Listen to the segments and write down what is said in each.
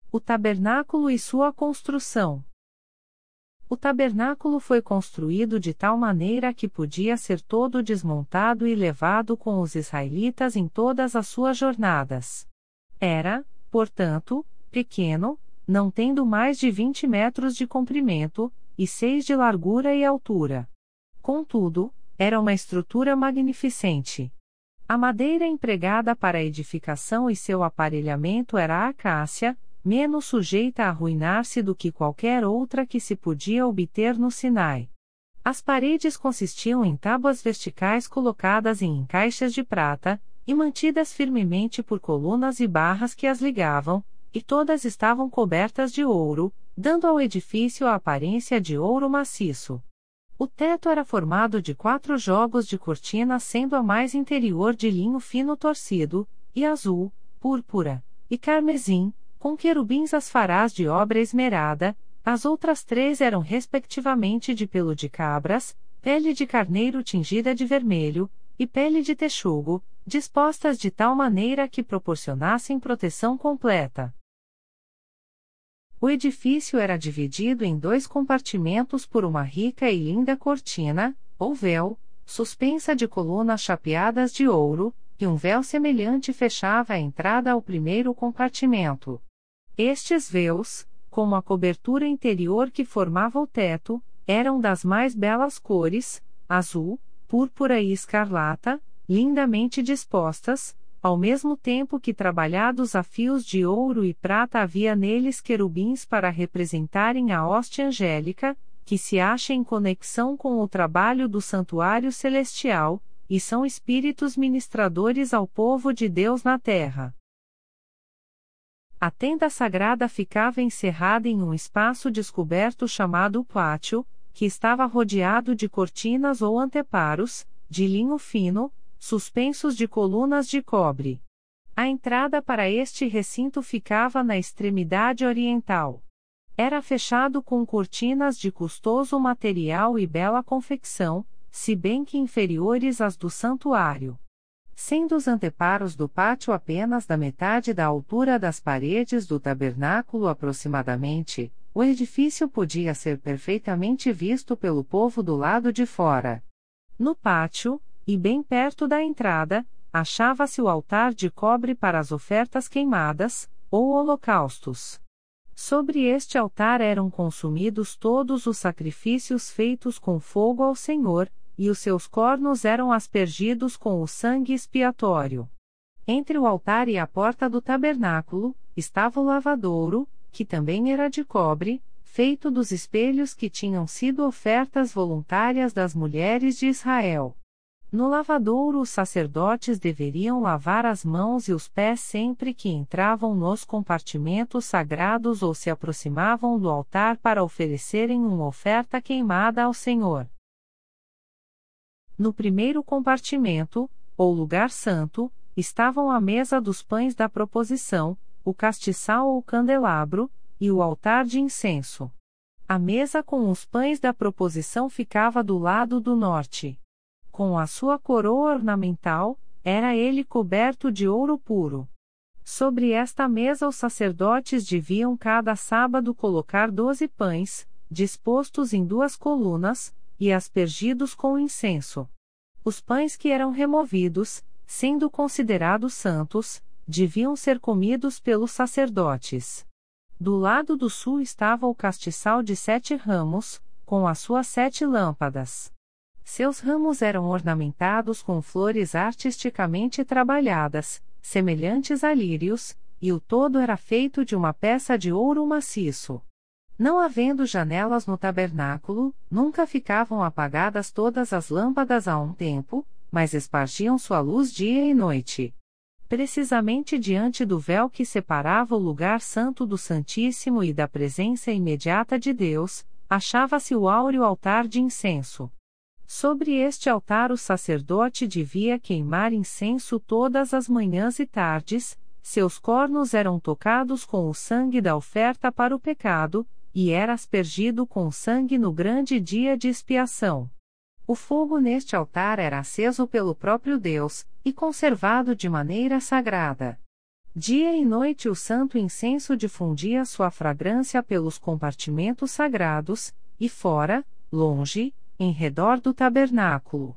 O tabernáculo e sua construção. O tabernáculo foi construído de tal maneira que podia ser todo desmontado e levado com os israelitas em todas as suas jornadas. Era, portanto, pequeno, não tendo mais de 20 metros de comprimento, e 6 de largura e altura. Contudo, era uma estrutura magnificente. A madeira empregada para a edificação e seu aparelhamento era a acácia, menos sujeita a arruinar-se do que qualquer outra que se podia obter no Sinai. As paredes consistiam em tábuas verticais colocadas em encaixes de prata, e mantidas firmemente por colunas e barras que as ligavam, e todas estavam cobertas de ouro, dando ao edifício a aparência de ouro maciço. O teto era formado de 4 jogos de cortinas, sendo a mais interior de linho fino torcido, e azul, púrpura e carmesim, com querubins asfarás de obra esmerada. As outras 3 eram respectivamente de pelo de cabras, pele de carneiro tingida de vermelho, e pele de texugo, dispostas de tal maneira que proporcionassem proteção completa. O edifício era dividido em 2 compartimentos por uma rica e linda cortina, ou véu, suspensa de colunas chapeadas de ouro, e um véu semelhante fechava a entrada ao primeiro compartimento. Estes véus, como a cobertura interior que formava o teto, eram das mais belas cores, azul, púrpura e escarlata, lindamente dispostas, ao mesmo tempo que trabalhados a fios de ouro e prata havia neles querubins para representarem a hoste angélica, que se acha em conexão com o trabalho do santuário celestial, e são espíritos ministradores ao povo de Deus na terra. A tenda sagrada ficava encerrada em um espaço descoberto chamado pátio, que estava rodeado de cortinas ou anteparos, de linho fino, suspensos de colunas de cobre. A entrada para este recinto ficava na extremidade oriental. Era fechado com cortinas de custoso material e bela confecção, se bem que inferiores às do santuário. Sendo os anteparos do pátio apenas da metade da altura das paredes do tabernáculo aproximadamente, o edifício podia ser perfeitamente visto pelo povo do lado de fora. No pátio, e bem perto da entrada, achava-se o altar de cobre para as ofertas queimadas, ou holocaustos. Sobre este altar eram consumidos todos os sacrifícios feitos com fogo ao Senhor, e os seus cornos eram aspergidos com o sangue expiatório. Entre o altar e a porta do tabernáculo, estava o lavadouro, que também era de cobre, feito dos espelhos que tinham sido ofertas voluntárias das mulheres de Israel. No lavadouro os sacerdotes deveriam lavar as mãos e os pés sempre que entravam nos compartimentos sagrados ou se aproximavam do altar para oferecerem uma oferta queimada ao Senhor. No primeiro compartimento, ou lugar santo, estavam a mesa dos pães da proposição, o castiçal ou candelabro, e o altar de incenso. A mesa com os pães da proposição ficava do lado do norte. Com a sua coroa ornamental, era ele coberto de ouro puro. Sobre esta mesa os sacerdotes deviam cada sábado colocar 12 pães, dispostos em 2 colunas, e aspergidos com incenso. Os pães que eram removidos, sendo considerados santos, deviam ser comidos pelos sacerdotes. Do lado do sul estava o castiçal de 7 ramos, com as suas 7 lâmpadas. Seus ramos eram ornamentados com flores artisticamente trabalhadas, semelhantes a lírios, e o todo era feito de uma peça de ouro maciço. Não havendo janelas no tabernáculo, nunca ficavam apagadas todas as lâmpadas a um tempo, mas espargiam sua luz dia e noite. Precisamente diante do véu que separava o lugar santo do Santíssimo e da presença imediata de Deus, achava-se o áureo altar de incenso. Sobre este altar o sacerdote devia queimar incenso todas as manhãs e tardes, seus cornos eram tocados com o sangue da oferta para o pecado, e era aspergido com sangue no grande dia de expiação. O fogo neste altar era aceso pelo próprio Deus, e conservado de maneira sagrada. Dia e noite o santo incenso difundia sua fragrância pelos compartimentos sagrados, e fora, longe, em redor do tabernáculo.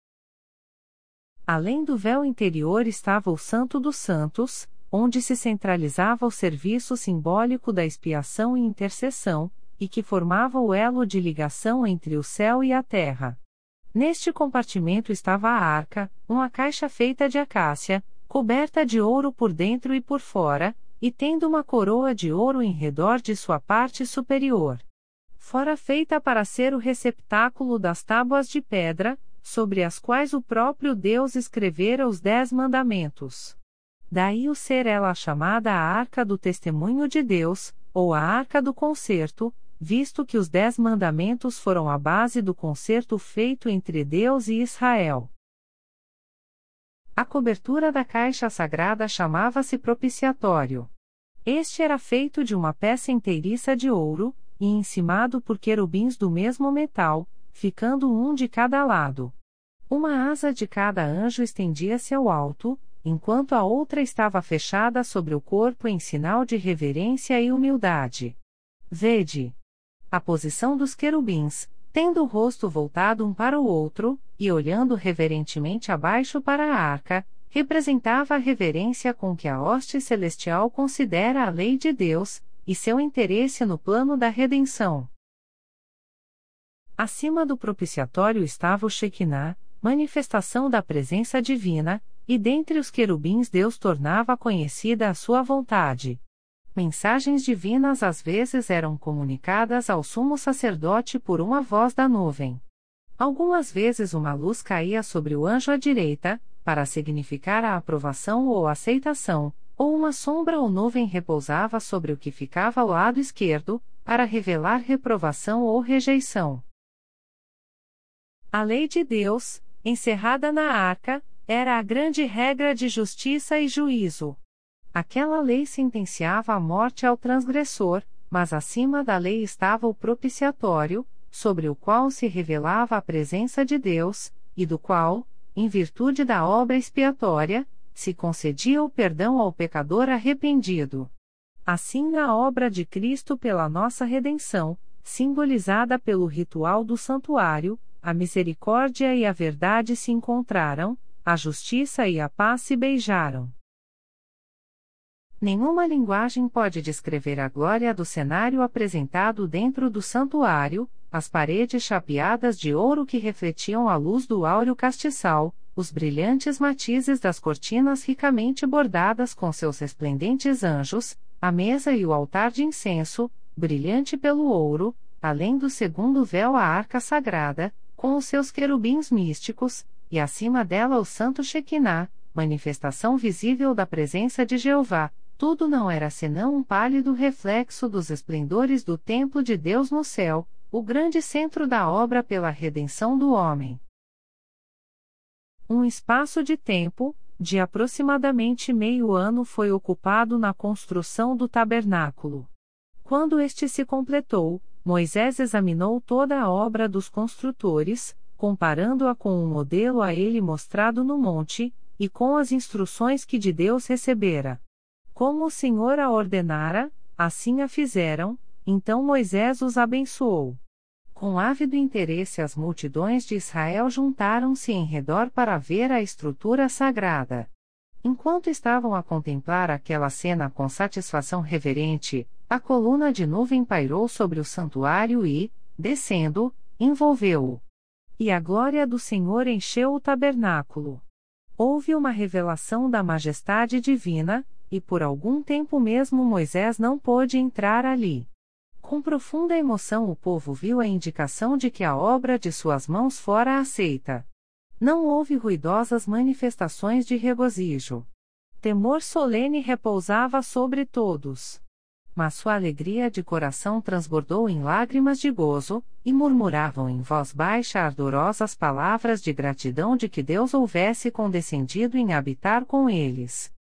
Além do véu interior estava o Santo dos Santos, onde se centralizava o serviço simbólico da expiação e intercessão, e que formava o elo de ligação entre o céu e a terra. Neste compartimento estava a arca, uma caixa feita de acácia, coberta de ouro por dentro e por fora, e tendo uma coroa de ouro em redor de sua parte superior. Fora feita para ser o receptáculo das tábuas de pedra, sobre as quais o próprio Deus escrevera os 10 mandamentos. Daí o ser ela chamada a Arca do Testemunho de Deus, ou a Arca do Concerto, visto que os 10 mandamentos foram a base do concerto feito entre Deus e Israel. A cobertura da caixa sagrada chamava-se propiciatório. Este era feito de uma peça inteiriça de ouro, e encimado por querubins do mesmo metal, ficando um de cada lado. Uma asa de cada anjo estendia-se ao alto, enquanto a outra estava fechada sobre o corpo em sinal de reverência e humildade. Vede a posição dos querubins, tendo o rosto voltado um para o outro, e olhando reverentemente abaixo para a arca, representava a reverência com que a hoste celestial considera a lei de Deus, e seu interesse no plano da redenção. Acima do propiciatório estava o Shekinah, manifestação da presença divina, e dentre os querubins Deus tornava conhecida a sua vontade. Mensagens divinas às vezes eram comunicadas ao sumo sacerdote por uma voz da nuvem. Algumas vezes uma luz caía sobre o anjo à direita, para significar a aprovação ou aceitação, ou uma sombra ou nuvem repousava sobre o que ficava ao lado esquerdo, para revelar reprovação ou rejeição. A lei de Deus, encerrada na arca, era a grande regra de justiça e juízo. Aquela lei sentenciava a morte ao transgressor, mas acima da lei estava o propiciatório, sobre o qual se revelava a presença de Deus, e do qual, em virtude da obra expiatória, se concedia o perdão ao pecador arrependido. Assim, na obra de Cristo pela nossa redenção, simbolizada pelo ritual do santuário, a misericórdia e a verdade se encontraram, a justiça e a paz se beijaram. Nenhuma linguagem pode descrever a glória do cenário apresentado dentro do santuário, as paredes chapeadas de ouro que refletiam a luz do áureo castiçal, os brilhantes matizes das cortinas ricamente bordadas com seus resplendentes anjos, a mesa e o altar de incenso, brilhante pelo ouro, além do segundo véu a arca sagrada, com os seus querubins místicos, e acima dela o santo Shekinah, manifestação visível da presença de Jeová. Tudo não era senão um pálido reflexo dos esplendores do templo de Deus no céu, o grande centro da obra pela redenção do homem. Um espaço de tempo, de aproximadamente meio ano, foi ocupado na construção do tabernáculo. Quando este se completou, Moisés examinou toda a obra dos construtores, comparando-a com o modelo a ele mostrado no monte, e com as instruções que de Deus recebera. Como o Senhor a ordenara, assim a fizeram, então Moisés os abençoou. Com ávido interesse as multidões de Israel juntaram-se em redor para ver a estrutura sagrada. Enquanto estavam a contemplar aquela cena com satisfação reverente, a coluna de nuvem pairou sobre o santuário e, descendo, envolveu-o. E a glória do Senhor encheu o tabernáculo. Houve uma revelação da majestade divina, e por algum tempo mesmo Moisés não pôde entrar ali. Com profunda emoção o povo viu a indicação de que a obra de suas mãos fora aceita. Não houve ruidosas manifestações de regozijo. Temor solene repousava sobre todos. Mas sua alegria de coração transbordou em lágrimas de gozo, e murmuravam em voz baixa ardorosas palavras de gratidão de que Deus houvesse condescendido em habitar com eles.